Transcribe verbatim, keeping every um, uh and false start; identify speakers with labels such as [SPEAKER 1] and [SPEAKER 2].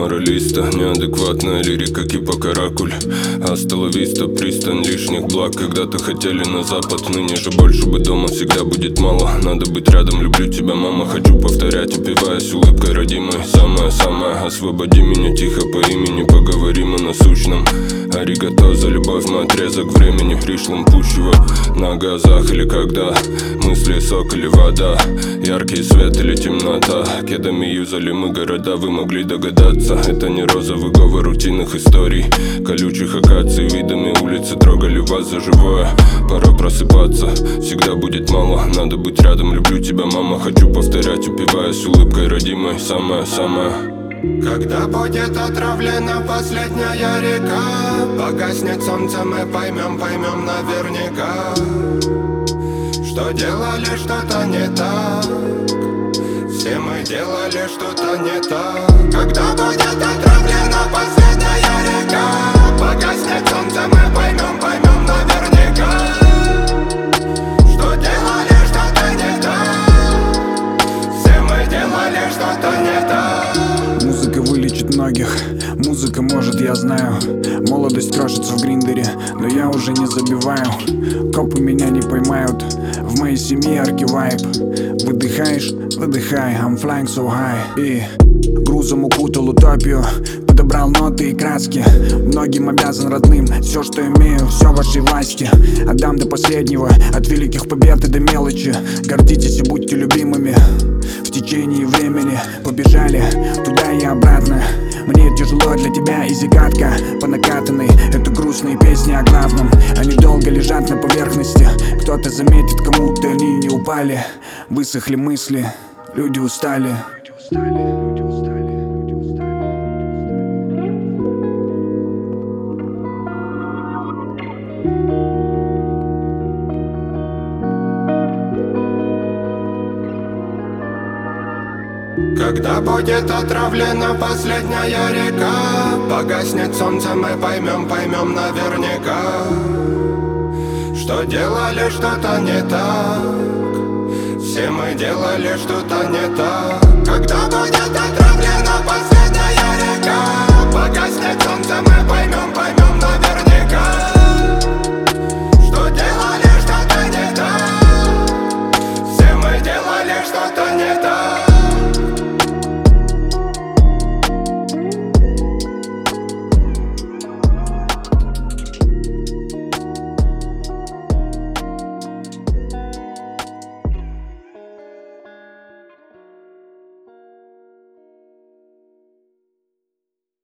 [SPEAKER 1] моралиста. Неадекватная лирика кипа каракуль. Асталовиста, пристань лишних благ. Когда-то хотели на запад, ныне же больше бы дома всегда будет мало. Надо быть рядом, люблю тебя, мама. Хочу повторять, упиваясь улыбкой родимой. Самое-самое, освободи меня тихо по имени. Поговорим о насущном. Аригато за любовь, мой отрезок времени. Пришлым пущего на газах или когда мысли сок или вода. Яркий свет или темнота. Кедами юзали мы города, вы могли догадаться. Это не розовый говор рутинных историй. Колючих акаций, видами улицы трогали вас за живое. Пора просыпаться, всегда будет мало. Надо быть рядом, люблю тебя, мама. Хочу повторять, упиваясь улыбкой родимой. Самое-самое.
[SPEAKER 2] Когда будет отравлена последняя река, погаснет солнце, мы поймем, поймем наверняка, что делали что-то не так. Все мы делали что-то не так. Когда будет отравлена последняя река, погаснет солнце, мы поймем, поймем наверняка, что делали что-то не так. Все мы делали что-то не так.
[SPEAKER 3] Музыка вылечит многих, музыка может, я знаю. Молодость крошится в гриндере, но я уже не забиваю. Копы меня не поймают, в моей семье яркий вайб. Выдыхаешь, выдыхай, I'm flying so high. И грузом укутал утопию, подобрал ноты и краски. Многим обязан родным, все, что имею, все в вашей власти. Отдам до последнего, от великих побед и до мелочи. Гордитесь и будьте любимыми. В течение времени побежали туда и обратно. Мне тяжело для тебя и загадка по накатанной. Это грустные песни о главном. Они долго лежат на поверхности. Кто-то заметит, кому-то они не упали. Высохли мысли, люди устали.
[SPEAKER 2] Когда будет отравлена последняя река, погаснет солнце, мы поймем, поймем наверняка, что делали что-то не так. Все мы делали что-то не так. Когда будет отравлена последняя река,